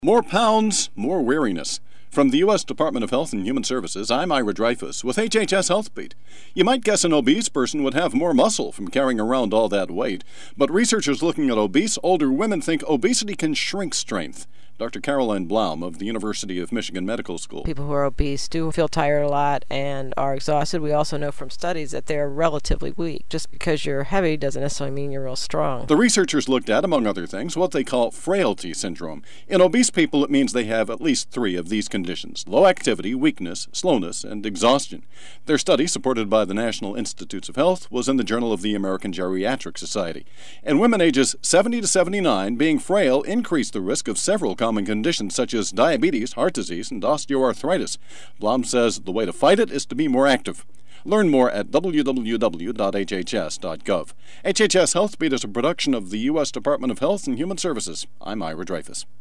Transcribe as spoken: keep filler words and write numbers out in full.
More pounds, more weariness. From the U S Department of Health and Human Services, I'm Ira Dreyfus with H H S Health Beat. You might guess an obese person would have more muscle from carrying around all that weight, but researchers looking at obese older women think obesity can shrink strength. Doctor Caroline Blum of the University of Michigan Medical School. People who are obese do feel tired a lot and are exhausted. We also know from studies that they're relatively weak. Just because you're heavy doesn't necessarily mean you're real strong. The researchers looked at, among other things, what they call frailty syndrome. In obese people, it means they have at least three of these conditions: low activity, weakness, slowness, and exhaustion. Their study, supported by the National Institutes of Health, was in the Journal of the American Geriatric Society. In women ages seventy to seventy-nine, being frail increased the risk of several common conditions such as diabetes, heart disease, and osteoarthritis. Blum says the way to fight it is to be more active. Learn more at w w w dot h h s dot gov. H H S Health Beat is a production of the U S Department of Health and Human Services. I'm Ira Dreyfus.